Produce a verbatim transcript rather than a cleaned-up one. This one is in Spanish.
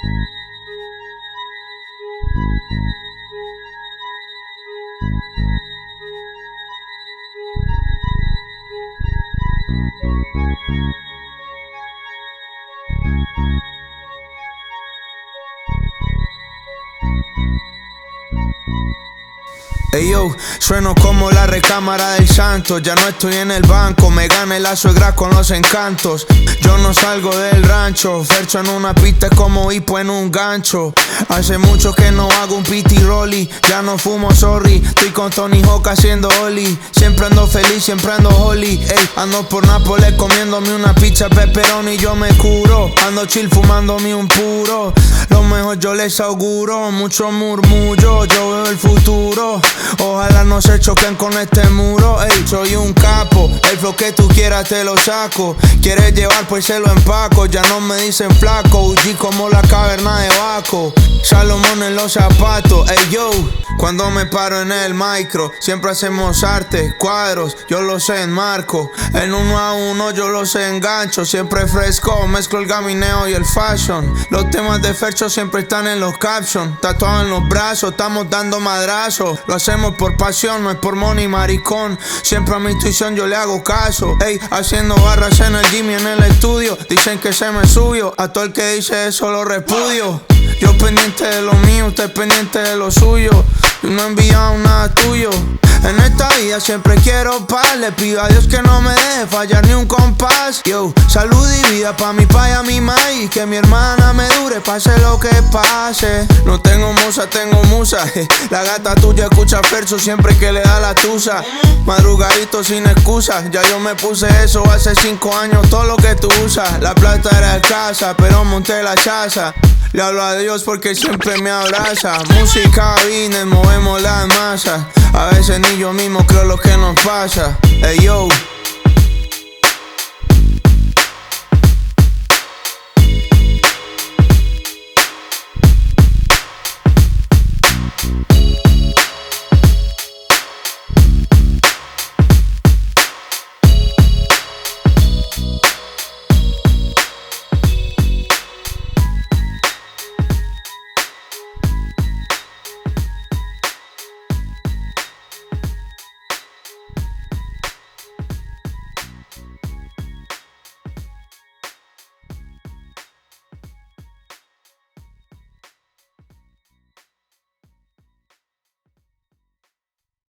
Ey yo, sueno como la recámara del santo. Ya no estoy en el banco, me gana la suegra con los encantos. Yo no salgo del rancho, Fercho en una pista como hipo en un gancho. Hace mucho que no hago un piti rolly, ya no fumo sorry. Estoy con Tony Hawk haciendo ollie. Siempre ando feliz, siempre ando holly. Ey, ando por Nápoles comiéndome una pizza pepperoni y yo me curo. Ando chill fumándome un puro. Lo mejor yo les auguro, mucho murmullo, yo veo el futuro. Ojalá no se choquen con este muro. Ey, soy un capo, el flow que tú quieras te lo saco. Quieres llevar pues se lo empaco. Ya no me dicen flaco, U G como la caverna de Baco. Salomón en los zapatos, ey yo. Cuando me paro en el micro, siempre hacemos arte, cuadros, yo los enmarco. En uno a uno yo los engancho, siempre fresco, mezclo el gamineo y el fashion. Los temas de Fercho siempre están en los captions, tatuados en los brazos, estamos dando madrazos. Lo hacemos por pasión, no es por money maricón. Siempre a mi intuición yo le hago caso. Ey, haciendo barras en el gym y en el estudio. Dicen que se me subió, a todo el que dice eso lo repudio. Yo pendiente de lo mío, usted pendiente de lo suyo. Yo no he enviado nada tuyo. En esta vida siempre quiero paz. Le pido a Dios que no me deje fallar ni un compás. Yo, salud y vida pa' mi pa' y a mi ma. Y que mi hermana me dure, pase lo que pase. No tengo musa, tengo musa. La gata tuya escucha Fercho siempre que le da la tusa. Madrugadito sin excusa. Ya yo me puse eso hace cinco años. Todo lo que tú usas. La plata era escasa, pero monté la chaza. Le hablo a Dios porque siempre me abraza. Música, vines, movemos las masas. A veces ni yo mismo creo lo que nos pasa. Ey yo.